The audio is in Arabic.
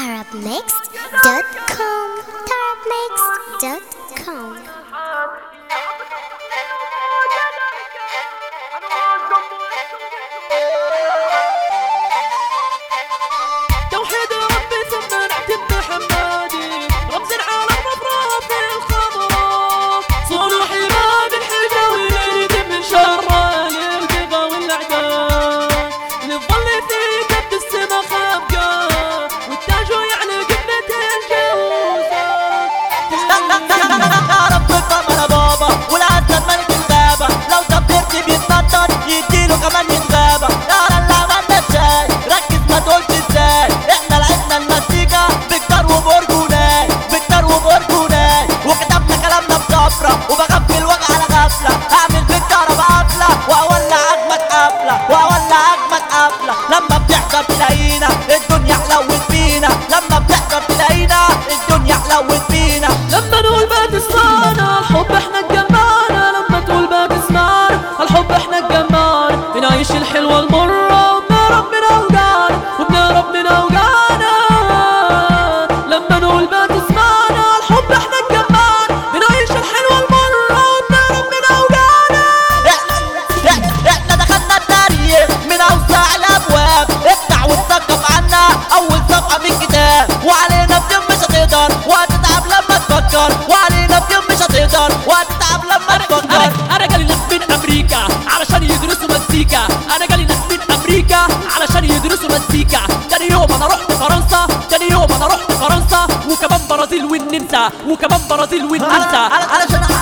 tarabmix.com tarabmix.com. توحيد ربي ثم نعتب حمادي رمز العالم مفروض في الخمر صلح إمام الحجاوي يريد من شر البغا والأعداء نظل في كبد السما خابقة والتاج يعلى قمة الجوزة يا رب القمر بابا والعسل ملك الغابة لو صبرت بيتنطط يديله كمان يتغابى يا اللي عملنا الشاي ركز ما تقولش ازاي احنا لعبنا المزيكا بكتار وبرجوناي وكتبنا كلامنا بصفرة وبغفل وجع على غفلة هعمل بالكهربا قفلة واولع اجمد قفلة لما بتحضر تلاقينا الدنيا حلوت فينا لما نقول ما تسمعنا الحب احنا اتجمعنا لما تقول ما تسمعنا الحب احنا اتجمعنا بنعيش الحلوة المرة وبنهرب من اوجاعنا لما نقول ما تسمعنا الحب احنا اتجمعنا بنعيش الحلوة المرة وبنهرب من اوجاعنا احنا دخلنا التاريخ من اوسع الابواب افتح وتثقف عنا اول صفحة في الكتاب وعلينا بدين مش هتقدر وهتتعب لما تفكر انا جالي ناس من امريكا علشان يدرسوا مزيكا تاني يوم انا رحت فرنسا وكمان برازيل والنمسا علشان